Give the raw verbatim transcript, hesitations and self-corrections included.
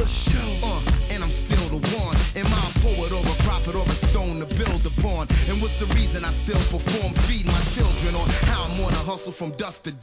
the show. Uh, and I'm still the one. Am I a poet or a prophet or a stone to build upon? And what's the reason I still perform, feed my children, or how I'm on a hustle from dusk to